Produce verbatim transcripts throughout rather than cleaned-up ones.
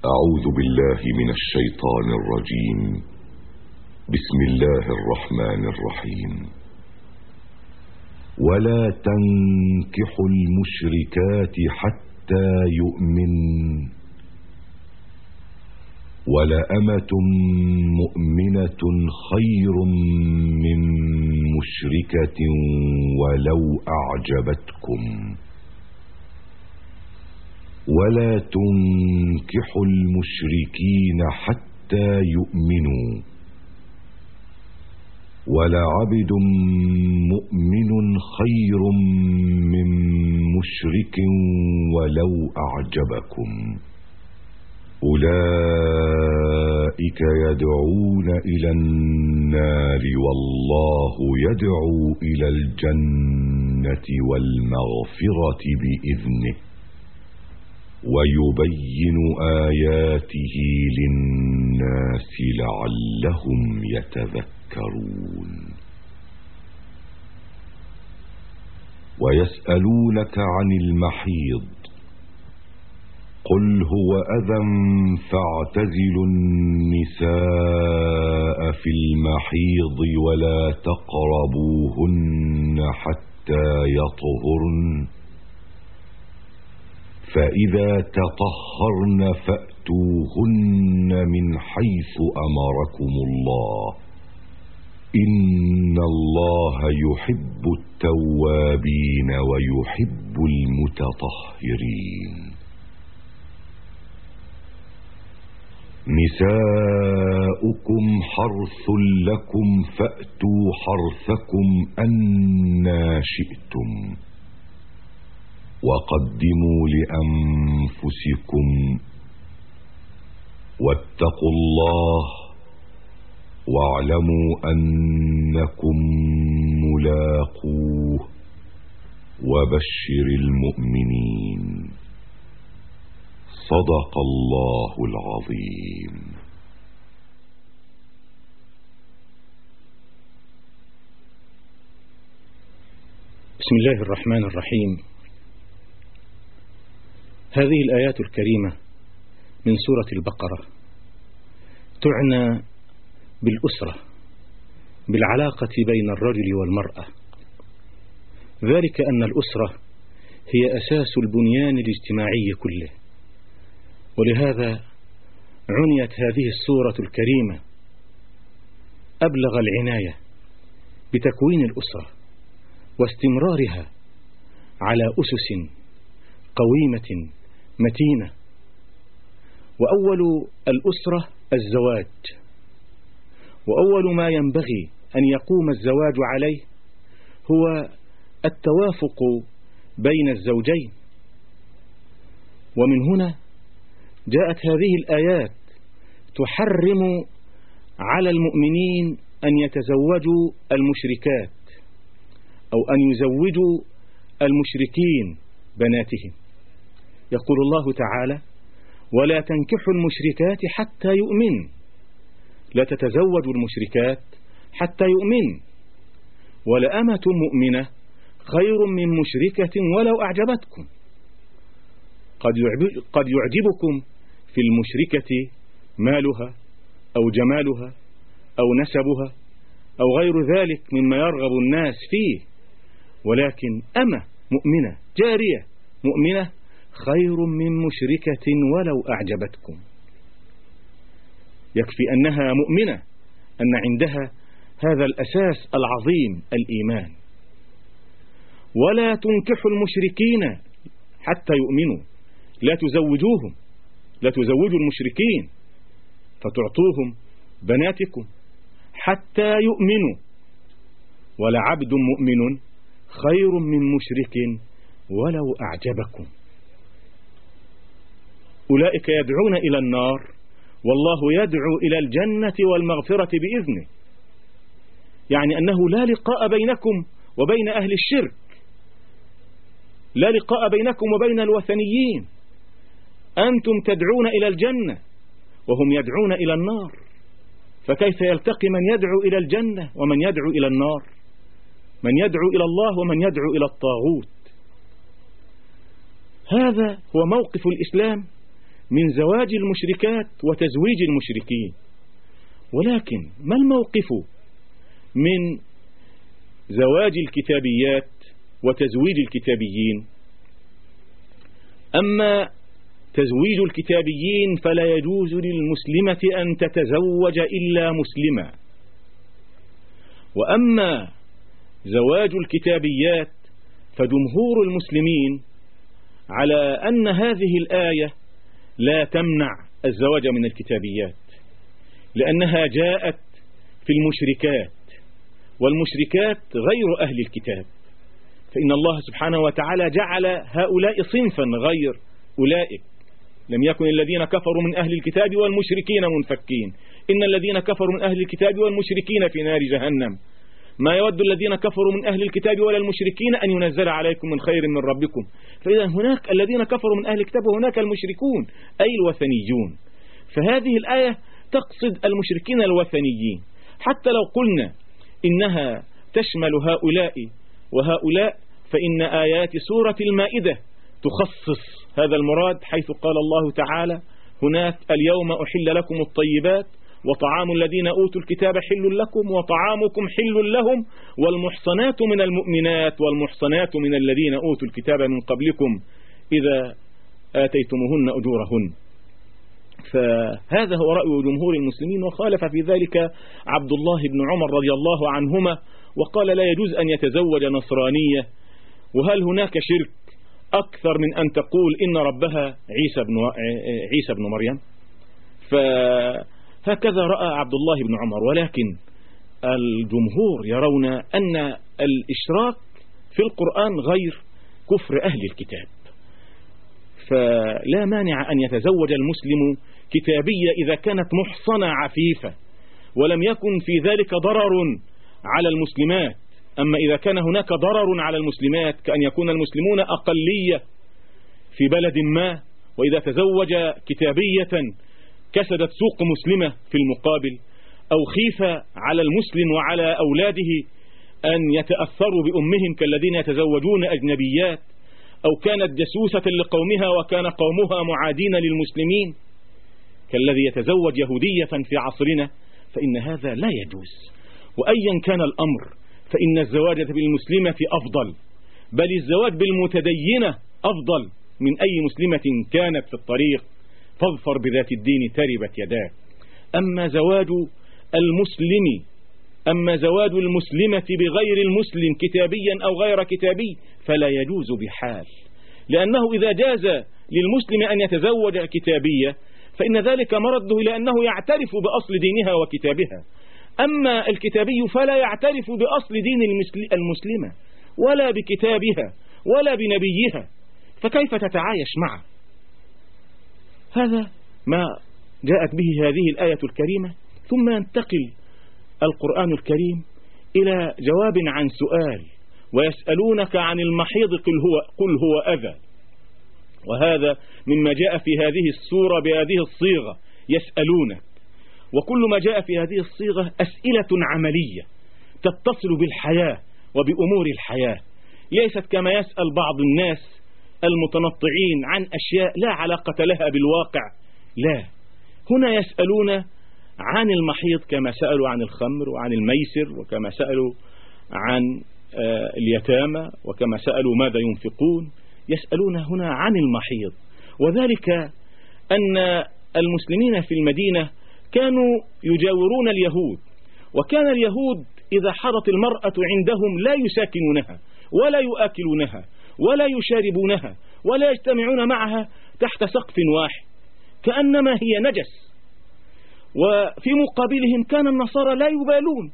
أعوذ بالله من الشيطان الرجيم. بسم الله الرحمن الرحيم. ولا تنكحوا المشركات حتى يؤمن ولأمة مؤمنة خير من مشركة ولو أعجبتكم. ولا تنكحوا المشركين حتى يؤمنوا ولعبد مؤمن خير من مشرك ولو أعجبكم. أولئك يدعون إلى النار والله يدعو إلى الجنة والمغفرة بإذنه ويبين آياته للناس لعلهم يتذكرون. ويسألونك عن المحيض قل هو أذى فاعتزلوا النساء في المحيض ولا تقربوهن حتى يطهرن فإذا تطهرن فأتوهن من حيث أمركم الله إن الله يحب التوابين ويحب المتطهرين. نساؤكم حرث لكم فأتوا حرثكم أنى شئتم وقدموا لأنفسكم واتقوا الله واعلموا أنكم ملاقوه وبشر المؤمنين. صدق الله العظيم. بسم الله الرحمن الرحيم. هذه الآيات الكريمة من سورة البقرة تعنى بالأسرة، بالعلاقة بين الرجل والمرأة، ذلك أن الأسرة هي أساس البنيان الاجتماعي كله، ولهذا عنيت هذه السورة الكريمة أبلغ العناية بتكوين الأسرة واستمرارها على أسس قويمة متينة. وأول الأسرة الزواج، وأول ما ينبغي أن يقوم الزواج عليه هو التوافق بين الزوجين. ومن هنا جاءت هذه الآيات تحرم على المؤمنين أن يتزوجوا المشركات أو أن يزوجوا المشركين بناتهم. يقول الله تعالى: ولا تنكحوا المشركات حتى يؤمن. لا تتزوجوا المشركات حتى يؤمن. ولأمة مؤمنة خير من مشركة ولو أعجبتكم. قد يعجبكم في المشركة مالها أو جمالها أو نسبها أو غير ذلك مما يرغب الناس فيه، ولكن أمة مؤمنة جارية مؤمنة خير من مشركة ولو أعجبتكم. يكفي أنها مؤمنة أن عندها هذا الأساس العظيم الإيمان. ولا تنكحوا المشركين حتى يؤمنوا. لا تزوجوهم، لا تزوجوا المشركين فتعطوهم بناتكم حتى يؤمنوا. ولعبد مؤمن خير من مشرك ولو أعجبكم. أولئك يدعون إلى النار والله يدعو إلى الجنة والمغفرة بإذنه. يعني أنه لا لقاء بينكم وبين أهل الشرك، لا لقاء بينكم وبين الوثنيين. أنتم تدعون إلى الجنة وهم يدعون إلى النار، فكيف يلتقي من يدعو إلى الجنة ومن يدعو إلى النار؟ من يدعو إلى الله ومن يدعو إلى الطاغوت. هذا هو موقف الإسلام من زواج المشركات وتزويج المشركين، ولكن ما الموقف من زواج الكتابيات وتزويج الكتابيين؟ أما تزويج الكتابيين فلا يجوز للمسلمة أن تتزوج إلا مسلما، وأما زواج الكتابيات فجمهور المسلمين على أن هذه الآية لا تمنع الزواج من الكتابيات، لأنها جاءت في المشركات، والمشركات غير أهل الكتاب، فإن الله سبحانه وتعالى جعل هؤلاء صنفا غير أولئك. لم يكن الذين كفروا من أهل الكتاب والمشركين منفكين، إن الذين كفروا من أهل الكتاب والمشركين في نار جهنم. ما يود الذين كفروا من أهل الكتاب ولا المشركين أن ينزل عليكم من خير من ربكم. فإذا هناك الذين كفروا من أهل الكتاب وهناك المشركون أي الوثنيون، فهذه الآية تقصد المشركين الوثنيين، حتى لو قلنا إنها تشمل هؤلاء وهؤلاء فإن آيات سورة المائدة تخصص هذا المراد، حيث قال الله تعالى هناك اليوم أحل لكم الطيبات وطعام الذين أوتوا الكتاب حل لكم وطعامكم حل لهم والمحصنات من المؤمنات والمحصنات من الذين أوتوا الكتاب من قبلكم إذا آتيتموهن أجورهن. فهذا هو رأي جمهور المسلمين، وخالف في ذلك عبد الله بن عمر رضي الله عنهما وقال لا يجوز أن يتزوج نصرانية. وهل هناك شرك أكثر من أن تقول إن ربها عيسى بن عيسى بن مريم؟ فهكذا رأى عبد الله بن عمر، ولكن الجمهور يرون أن الإشراك في القرآن غير كفر أهل الكتاب، فلا مانع أن يتزوج المسلم كتابية إذا كانت محصنة عفيفة ولم يكن في ذلك ضرر على المسلمات. أما إذا كان هناك ضرر على المسلمات كأن يكون المسلمون أقلية في بلد ما، وإذا تزوج كتابية كسدت سوق مسلمة في المقابل، أو خيف على المسلم وعلى أولاده أن يتأثروا بأمهم كالذين يتزوجون أجنبيات، أو كانت جسوسة لقومها وكان قومها معادين للمسلمين كالذي يتزوج يهودية في عصرنا، فإن هذا لا يجوز. وأيا كان الأمر فإن الزواج بالمسلمة أفضل، بل الزواج بالمتدينة أفضل من أي مسلمة كانت في الطريق، فاظفر بذات الدين تربت يداك. أما زواج المسلم أما زواج المسلمة بغير المسلم كتابيا أو غير كتابي فلا يجوز بحال، لأنه إذا جاز للمسلم أن يتزوج كتابية فإن ذلك مرده إلى أنه يعترف بأصل دينها وكتابها. أما الكتابي فلا يعترف بأصل دين المسلمة ولا بكتابها ولا بنبيها، فكيف تتعايش معه؟ هذا ما جاءت به هذه الآية الكريمة. ثم ينتقل القرآن الكريم إلى جواب عن سؤال: ويسألونك عن المحيض قل هو, قل هو أذى. وهذا مما جاء في هذه السورة بهذه الصيغة، يسألونك. وكل ما جاء في هذه الصيغة أسئلة عملية تتصل بالحياة وبأمور الحياة، ليست كما يسأل بعض الناس المتنطعين عن أشياء لا علاقة لها بالواقع. لا، هنا يسألون عن المحيض كما سألوا عن الخمر وعن الميسر، وكما سألوا عن اليتامى، وكما سألوا ماذا ينفقون. يسألون هنا عن المحيض، وذلك أن المسلمين في المدينة كانوا يجاورون اليهود، وكان اليهود إذا حضت المرأة عندهم لا يساكنونها ولا يؤكلونها ولا يشاربونها ولا يجتمعون معها تحت سقف واحد، كأنما هي نجس. وفي مقابلهم كان النصارى لا يبالون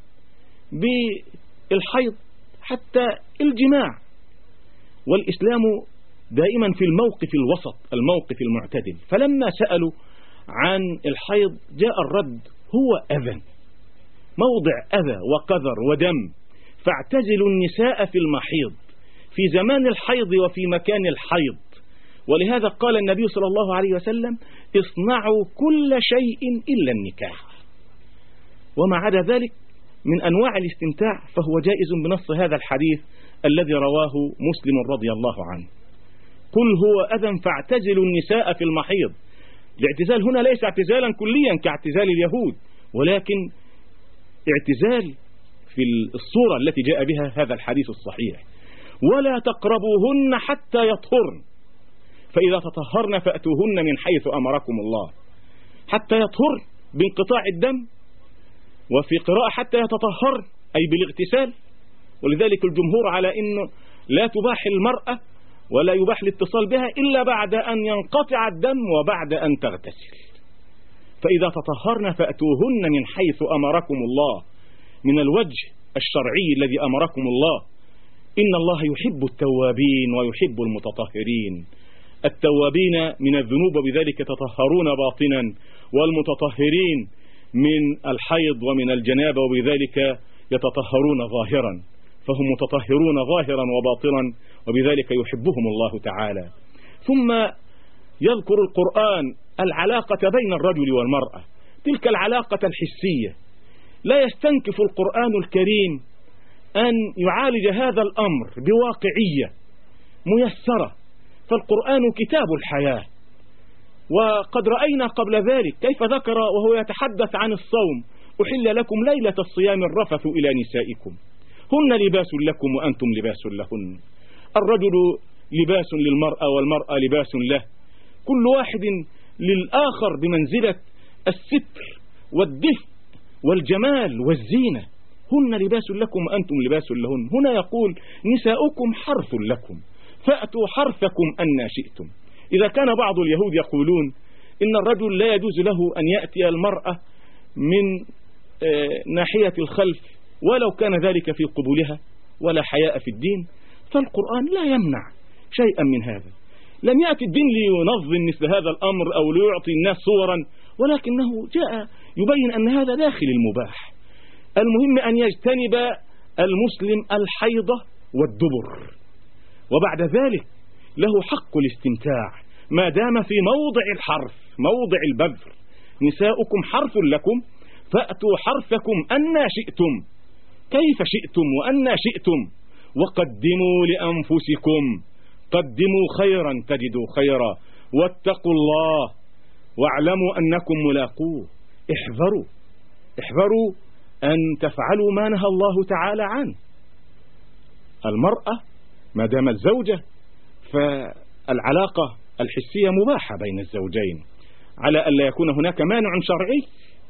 بالحيض حتى الجماع، والإسلام دائما في الموقف الوسط، الموقف المعتدل. فلما سألوا عن الحيض جاء الرد: هو أذى، موضع أذى وقذر ودم، فاعتزلوا النساء في المحيض، في زمان الحيض وفي مكان الحيض. ولهذا قال النبي صلى الله عليه وسلم: اصنعوا كل شيء إلا النكاح. وما عدا ذلك من أنواع الاستمتاع فهو جائز بنص هذا الحديث الذي رواه مسلم رضي الله عنه: قل هو أذى فاعتزلوا النساء في المحيض. الاعتزال هنا ليس اعتزالا كليا كاعتزال اليهود، ولكن اعتزال في الصورة التي جاء بها هذا الحديث الصحيح: ولا تقربوهن حتى يطهرن، فإذا تطهرن فأتوهن من حيث أمركم الله. حتى يطهرن بانقطاع الدم، وفي قراءة حتى يتطهرن أي بالاغتسال. ولذلك الجمهور على أنه لا تباح المرأة ولا يباح الاتصال بها إلا بعد أن ينقطع الدم وبعد أن تغتسل. فإذا تطهرن فأتوهن من حيث أمركم الله، من الوجه الشرعي الذي أمركم الله. إن الله يحب التوابين ويحب المتطهرين. التوابين من الذنوب وبذلك يتطهرون باطنا، والمتطهرين من الحيض ومن الجنابة وبذلك يتطهرون ظاهرا، فهم متطهرون ظاهرا وباطنا وبذلك يحبهم الله تعالى. ثم يذكر القرآن العلاقة بين الرجل والمرأة، تلك العلاقة الحسية. لا يستنكف القرآن الكريم أن يعالج هذا الأمر بواقعية ميسرة، فالقرآن كتاب الحياة. وقد رأينا قبل ذلك كيف ذكر وهو يتحدث عن الصوم: أحل لكم ليلة الصيام الرفث إلى نسائكم هن لباس لكم وأنتم لباس لهن. الرجل لباس للمرأة والمرأة لباس له، كل واحد للآخر بمنزلة الستر والدفء والجمال والزينة. هن لباس لكم وأنتم لباس لهن. هنا يقول: نساؤكم حرث لكم فأتوا حرثكم أن شئتم. إذا كان بعض اليهود يقولون إن الرجل لا يجوز له أن يأتي المرأة من ناحية الخلف ولو كان ذلك في قبولها ولا حياء في الدين، فالقرآن لا يمنع شيئا من هذا. لم يأتي الدين لينظم مثل هذا الأمر أو ليعطي الناس صورا، ولكنه جاء يبين أن هذا داخل المباح. المهم أن يجتنب المسلم الحيضة والدبر، وبعد ذلك له حق الاستمتاع ما دام في موضع الحرث، موضع البذر. نساؤكم حرث لكم فأتوا حرثكم أن شئتم، كيف شئتم وأن شئتم، وقدموا لأنفسكم، قدموا خيرا تجدوا خيرا، واتقوا الله واعلموا أنكم ملاقوه. احذروا احذروا أن تفعلوا ما نهى الله تعالى عنه. المرأة ما دامت زوجة فالعلاقة الحسية مباحة بين الزوجين، على أن لا يكون هناك مانع شرعي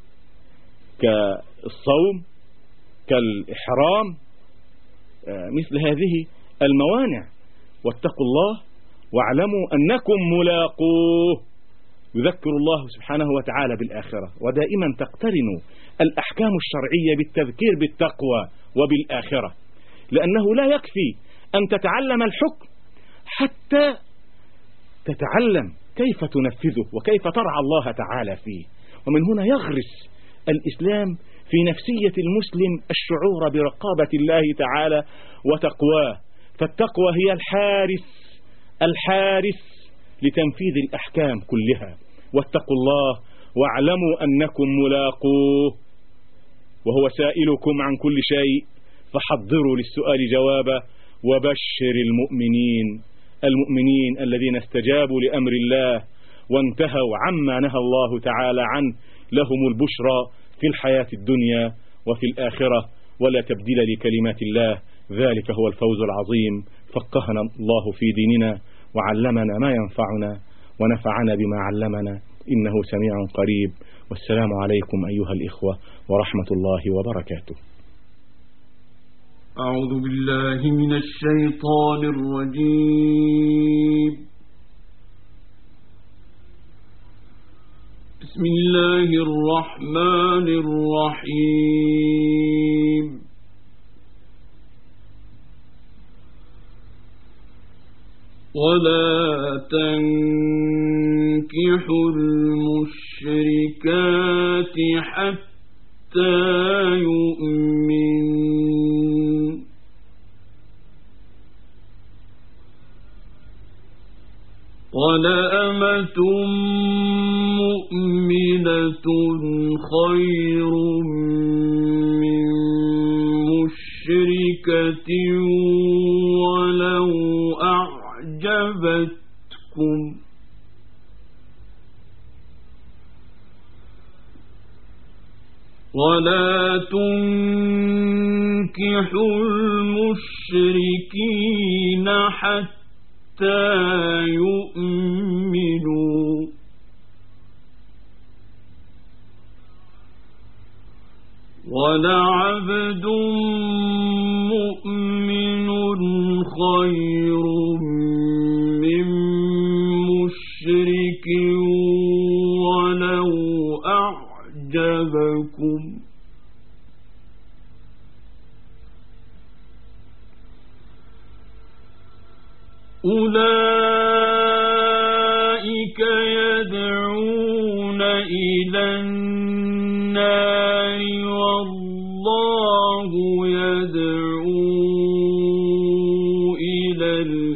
كالصوم كالإحرام، مثل هذه الموانع. واتقوا الله واعلموا أنكم ملاقوه. يذكر الله سبحانه وتعالى بالآخرة، ودائما تقترن الأحكام الشرعية بالتذكير بالتقوى وبالآخرة، لأنه لا يكفي أن تتعلم الحكم حتى تتعلم كيف تنفذه وكيف ترعى الله تعالى فيه. ومن هنا يغرس الإسلام في نفسية المسلم الشعور برقابة الله تعالى وتقواه، فالتقوى هي الحارس الحارس لتنفيذ الأحكام كلها. واتقوا الله واعلموا أنكم ملاقوه، وهو سائلكم عن كل شيء فحضروا للسؤال جوابا. وبشر المؤمنين المؤمنين الذين استجابوا لأمر الله وانتهوا عما نهى الله تعالى عنه، لهم البشرى في الحياة الدنيا وفي الآخرة، ولا تبديل لكلمات الله، ذلك هو الفوز العظيم. فقهنا الله في ديننا وعلمنا ما ينفعنا ونفعنا بما علمنا، إنه سميع قريب. والسلام عليكم أيها الإخوة ورحمة الله وبركاته. أعوذ بالله من الشيطان الرجيم. بسم الله الرحمن الرحيم. ولا تنكحوا المشركات حتى يؤمنوا، ولأمة مؤمنة خير من مشركة ولو أعجبتكم، ولا تنكحوا المشركين حتى يؤمنوا ولعبد مؤمن خير من مشرك ولو أعجبكم أولئك يدعون إلى النار والله يدعو إلى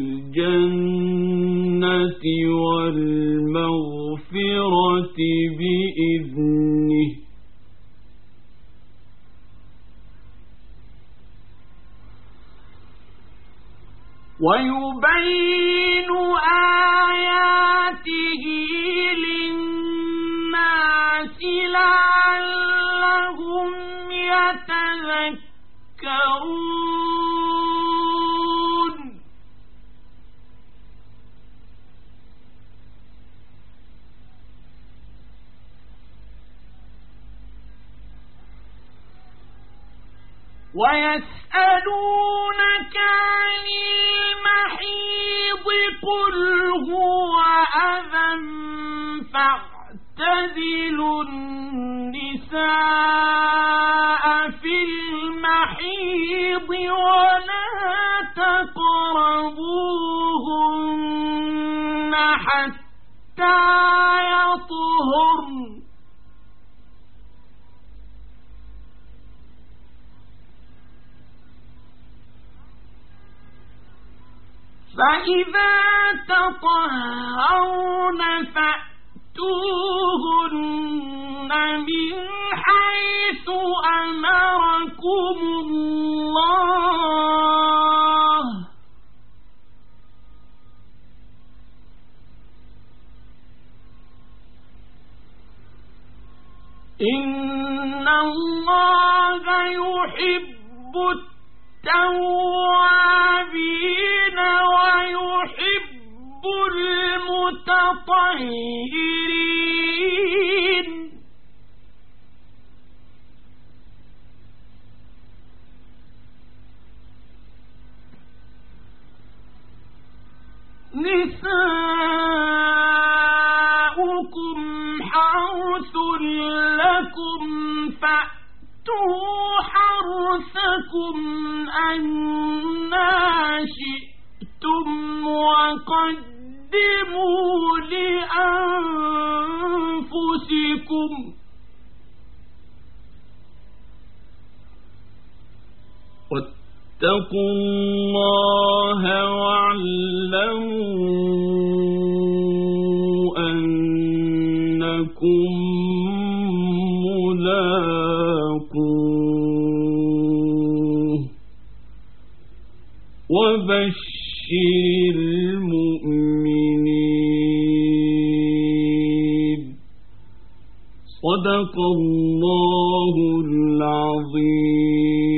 الجنة والمغفرة بإذنه ويبين آياته للناس لعلهم يتذكرون ويسألونك عن المحيض قل هو أذى فاعتزلوا النساء في المحيض ولا تقربوهن حتى يطهرن فإذا تطهرن فأتوهن من حيث أمركم الله إن الله يحب التوابين ويحب المتطهرين نساؤكم حرث لكم فأتوا حرثكم أنى شئتم وقدموا لأنفسكم واتقوا الله واعلموا أنكم ملاقوه وبشر المؤمنين صدق الله العظيم.